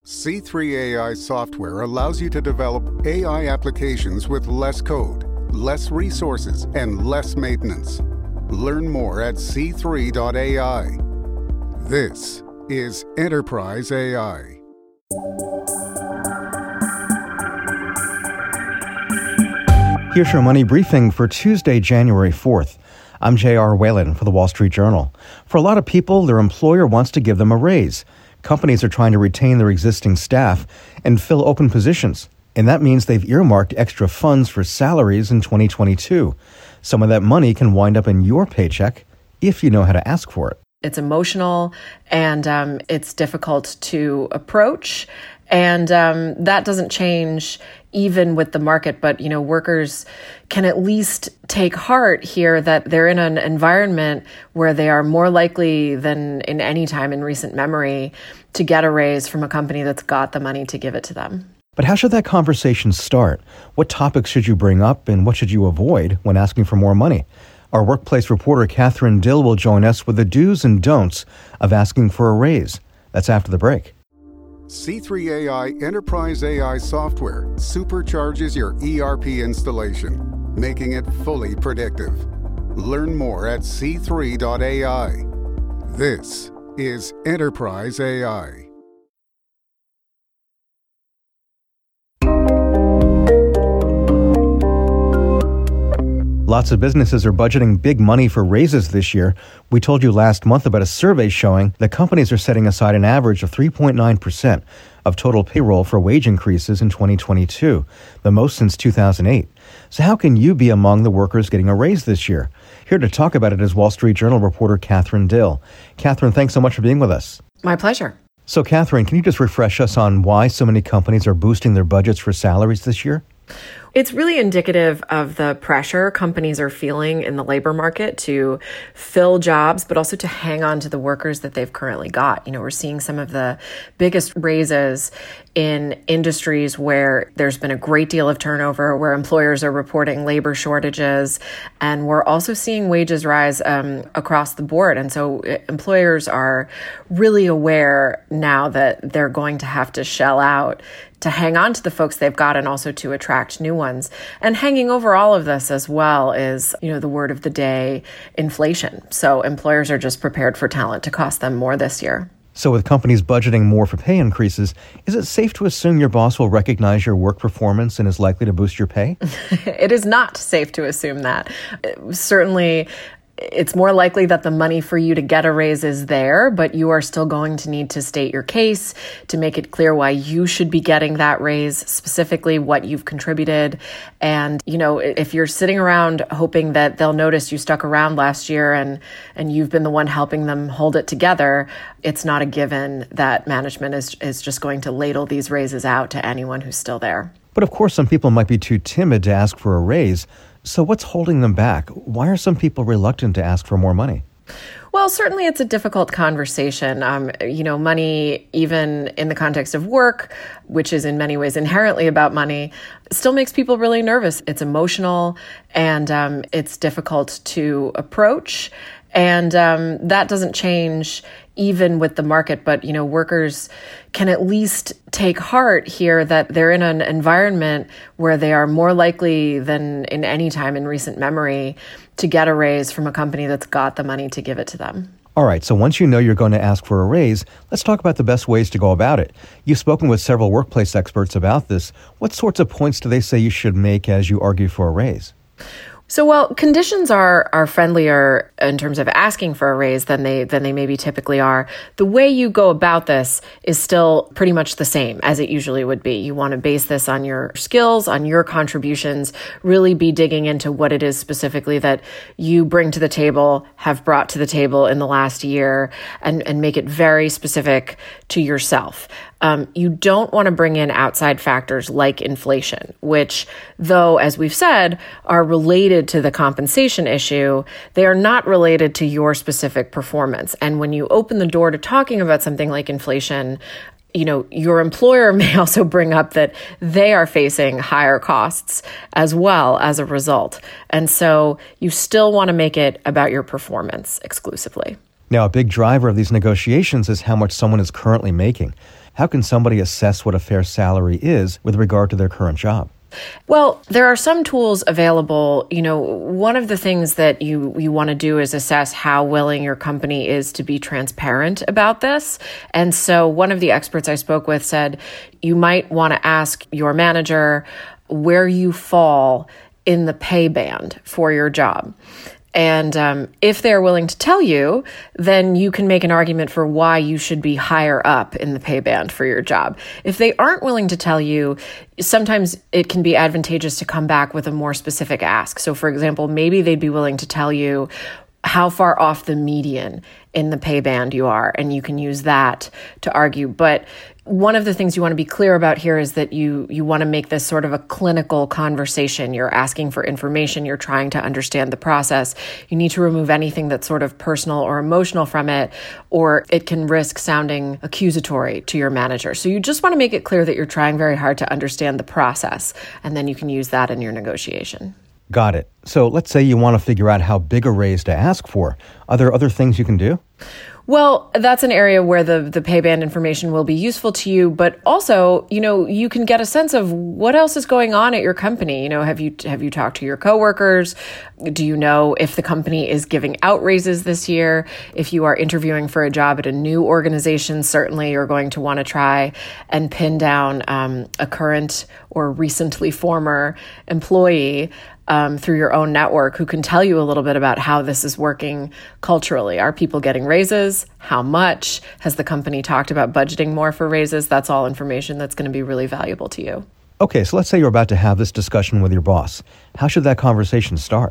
C3 AI software allows you to develop AI applications with less code, less resources, and less maintenance. Learn more at c3.ai. This is Enterprise AI. Here's your money briefing for Tuesday, January 4th. I'm J.R. Whalen for the Wall Street Journal. For a lot of people, their employer wants to give them a raise. Companies are trying to retain their existing staff and fill open positions. And that means they've earmarked extra funds for salaries in 2022. Some of that money can wind up in your paycheck if you know how to ask for it. It's emotional and it's difficult to approach. And that doesn't change even with the market. But, workers can at least take heart here that they're in an environment where they are more likely than in any time in recent memory to get a raise from a company that's got the money to give it to them. But how should that conversation start? What topics should you bring up and what should you avoid when asking for more money? Our workplace reporter, Catherine Dill, will join us with the do's and don'ts of asking for a raise. That's after the break. C3 AI Enterprise AI software supercharges your ERP installation, making it fully predictive. Learn more at c3.ai. This is Enterprise AI. Lots of businesses are budgeting big money for raises this year. We told you last month about a survey showing that companies are setting aside an average of 3.9% of total payroll for wage increases in 2022, the most since 2008. So how can you be among the workers getting a raise this year? Here to talk about it is Wall Street Journal reporter Catherine Dill. Catherine, thanks so much for being with us. My pleasure. So Catherine, can you just refresh us on why so many companies are boosting their budgets for salaries this year? It's really indicative of the pressure companies are feeling in the labor market to fill jobs, but also to hang on to the workers that they've currently got. We're seeing some of the biggest raises in industries where there's been a great deal of turnover, where employers are reporting labor shortages, and we're also seeing wages rise across the board. And so employers are really aware now that they're going to have to shell out to hang on to the folks they've got and also to attract new ones. And hanging over all of this as well is, the word of the day, inflation. So employers are just prepared for talent to cost them more this year. So with companies budgeting more for pay increases, is it safe to assume your boss will recognize your work performance and is likely to boost your pay? It is not safe to assume that. Certainly, it's more likely that the money for you to get a raise is there, but you are still going to need to state your case to make it clear why you should be getting that raise, specifically what you've contributed. And, if you're sitting around hoping that they'll notice you stuck around last year and you've been the one helping them hold it together, it's not a given that management is just going to ladle these raises out to anyone who's still there. But of course, some people might be too timid to ask for a raise. So what's holding them back? Why are some people reluctant to ask for more money? Well, certainly it's a difficult conversation. Money, even in the context of work, which is in many ways inherently about money, still makes people really nervous. It's emotional and it's difficult to approach. And that doesn't change even with the market, but, workers can at least take heart here that they're in an environment where they are more likely than in any time in recent memory to get a raise from a company that's got the money to give it to them. All right, so once you know you're going to ask for a raise, let's talk about the best ways to go about it. You've spoken with several workplace experts about this. What sorts of points do they say you should make as you argue for a raise? So, conditions are friendlier in terms of asking for a raise than they maybe typically are. The way you go about this is still pretty much the same as it usually would be. You want to base this on your skills, on your contributions, really be digging into what it is specifically that you bring to the table, have brought to the table in the last year, and make it very specific to yourself. You don't want to bring in outside factors like inflation, which, though, as we've said, are related to the compensation issue, they are not related to your specific performance. And when you open the door to talking about something like inflation, your employer may also bring up that they are facing higher costs as well as a result. And so you still want to make it about your performance exclusively. Now, a big driver of these negotiations is how much someone is currently making. How can somebody assess what a fair salary is with regard to their current job? Well, there are some tools available. One of the things that you want to do is assess how willing your company is to be transparent about this. And so one of the experts I spoke with said you might want to ask your manager where you fall in the pay band for your job. And if they're willing to tell you, then you can make an argument for why you should be higher up in the pay band for your job. If they aren't willing to tell you, sometimes it can be advantageous to come back with a more specific ask. So, for example, maybe they'd be willing to tell you how far off the median in the pay band you are, and you can use that to argue. But one of the things you want to be clear about here is that you want to make this sort of a clinical conversation. You're asking for information. You're trying to understand the process. You need to remove anything that's sort of personal or emotional from it, or it can risk sounding accusatory to your manager. So you just want to make it clear that you're trying very hard to understand the process, and then you can use that in your negotiation. Got it. So let's say you want to figure out how big a raise to ask for. Are there other things you can do? Well, that's an area where the pay band information will be useful to you, but also, you can get a sense of what else is going on at your company. Have you talked to your coworkers? Do you know if the company is giving out raises this year? If you are interviewing for a job at a new organization, certainly you're going to want to try and pin down a current or recently former employee through your own network who can tell you a little bit about how this is working culturally. Are people getting raises? How much? Has the company talked about budgeting more for raises? That's all information that's going to be really valuable to you. Okay, so let's say you're about to have this discussion with your boss. How should that conversation start?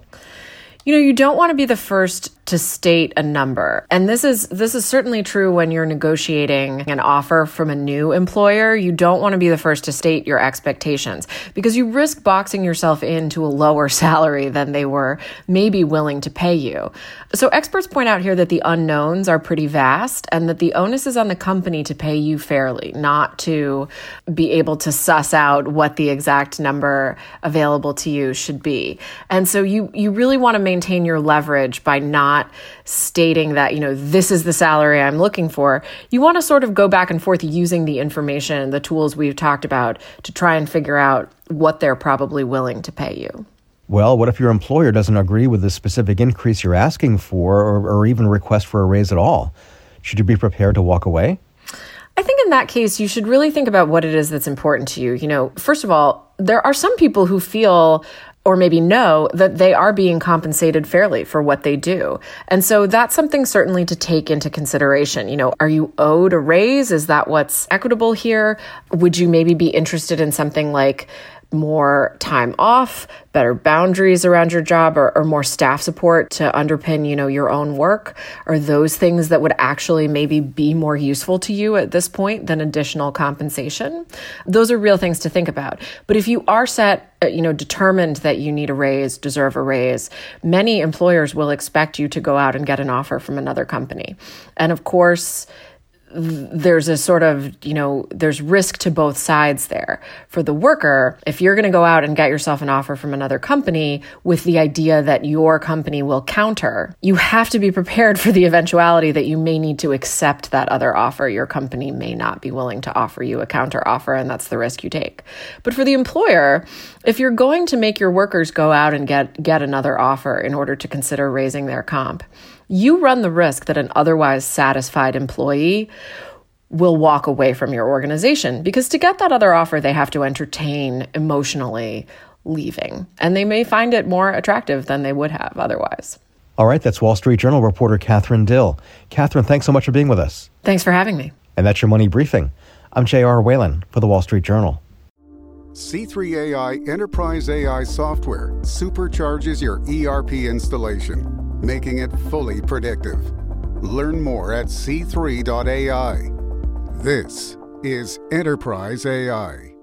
You don't want to be the first to state a number. And this is certainly true when you're negotiating an offer from a new employer. You don't want to be the first to state your expectations because you risk boxing yourself into a lower salary than they were maybe willing to pay you. So experts point out here that the unknowns are pretty vast and that the onus is on the company to pay you fairly, not to be able to suss out what the exact number available to you should be. And so you really want to maintain your leverage by not stating that, this is the salary I'm looking for. You want to sort of go back and forth using the information, the tools we've talked about to try and figure out what they're probably willing to pay you. Well, what if your employer doesn't agree with the specific increase you're asking for or even request for a raise at all? Should you be prepared to walk away? I think in that case, you should really think about what it is that's important to you. First of all, there are some people who feel or maybe know that they are being compensated fairly for what they do. And so that's something certainly to take into consideration. Are you owed a raise? Is that what's equitable here? Would you maybe be interested in something like more time off, better boundaries around your job, or more staff support to underpin, your own work? Are those things that would actually maybe be more useful to you at this point than additional compensation? Those are real things to think about. But if you are determined that you need a raise, deserve a raise, many employers will expect you to go out and get an offer from another company. And of course, there's a sort of, there's risk to both sides there. For the worker, if you're going to go out and get yourself an offer from another company with the idea that your company will counter, you have to be prepared for the eventuality that you may need to accept that other offer. Your company may not be willing to offer you a counter offer, and that's the risk you take. But for the employer, if you're going to make your workers go out and get another offer in order to consider raising their comp, you run the risk that an otherwise satisfied employee will walk away from your organization because to get that other offer, they have to entertain emotionally leaving, and they may find it more attractive than they would have otherwise. All right, that's Wall Street Journal reporter Catherine Dill. Catherine, thanks so much for being with us. Thanks for having me. And that's your Money Briefing. I'm J.R. Whalen for the Wall Street Journal. C3 AI Enterprise AI software supercharges your ERP installation, making it fully predictive. Learn more at c3.ai. This is Enterprise AI.